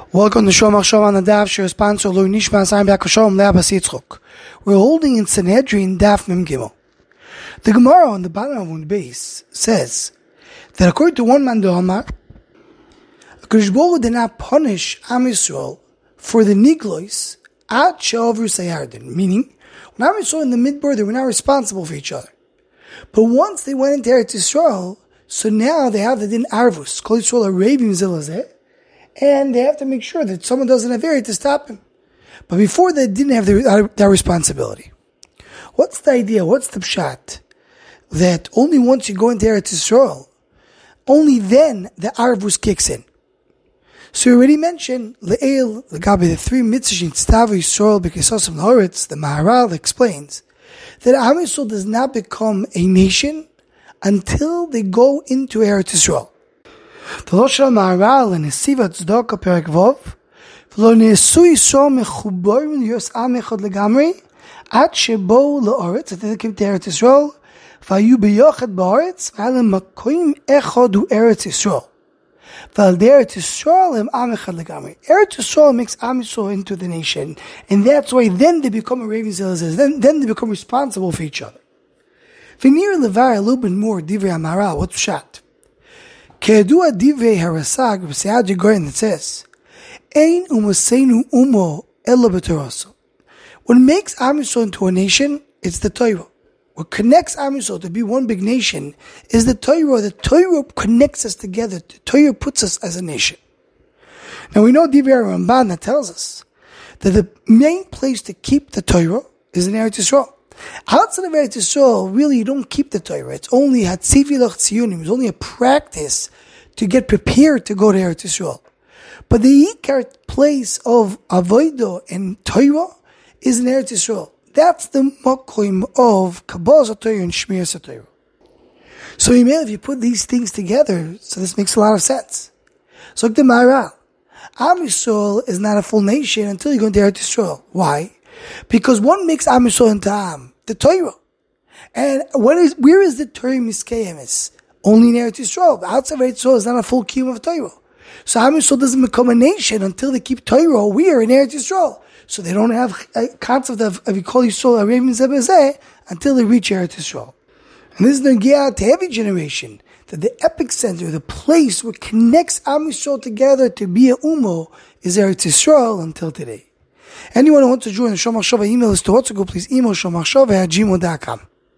Welcome to Shom Achshav on the Daf. Shir sponsor Lui Nishma Sayim Bakashom Le'Abbas Yitzchok. We're holding in Sanhedrin Daf Mem Gimel. The Gemara on the bottom of the base says that according to one man Dohamar, HaKadosh Baruch Hu did not punish Am Yisrael for the Niglois at She'ovru Sayarden, meaning when Am Yisrael in the Midbar they were not responsible for each other. But once they went into Eretz Yisrael, so now they have the Din Arvus. Kol Yisrael are raving Zilazeh, and they have to make sure that someone doesn't have area to stop him. But before they didn't have that responsibility. What's the idea? What's the pshat? That only once you go into Eretz Yisrael, only then the Arvus kicks in. So we already mentioned Le'el, the three mitzvahs in Tztav Yisrael b'Kisosim L'Horetz. The Maharal explains that Am Yisrael does not become a nation until they go into Eretz Yisrael. The Loshal Maharal in Siva Tzedakah Perek Vov, V'lo ne'esu Yisrael mechuborim liyos am echad legamri, at shebo le'oretz, until they came to Eretz Yisrael, v'ayu beyochad ba'oretz, v'alem makoim echad hu Eretz Yisrael. V'al Eretz Yisrael em am echad legamri. Eretz Yisrael makes Am Yisrael into the nation, and that's why then they become a raving zealous, then they become responsible for each other. V'nir levar a little bit more divrei Maharal, what's pshat? Ke'edua divrei harasag b'seyad Yegorin, that says, Ein umaseinu umo ela b'toraso. What makes Am Yisrael into a nation, it's the Torah. What connects Am Yisrael to be one big nation is the Torah. The Torah connects us together. The Torah puts us as a nation. Now we know Divrei Ramban that tells us that the main place to keep the Torah is in Eretz Yisrael. Outside of Eretz Yisrael, really you don't keep the Torah. It's only Hatzivi Loch Tziyunim. It's only a practice to get prepared to go to Eretz Yisrael. But the Ikar place of Avodah and Torah is in Eretz Yisrael. That's the Makoim of Kabbalah Torah and Shmir Torah. So if you put these things together, so this makes a lot of sense. So like the Maharal, Am Yisrael is not a full nation until you go into Eretz Yisrael. Why? Because one makes Am Yisrael into Am, the Torah. And where is the Torah Miskayemis? Only in Eretz Yisrael. Outside of Eretz Yisrael is not a full kiyum of Torah. So Am Yisrael doesn't become a nation until they keep Torah. We are in Eretz Yisrael. So they don't have a concept of Yikol Yisrael Arevim Zebezeh until they reach Eretz Yisrael. And this is the Nagiyah to every generation, that the epicenter, the place where connects Am Yisrael together to be a Umo is Eretz Yisrael until today. Anyone who wants to join the Shom HaChava email list to WhatsApp, please email shomachshava@gmail.com.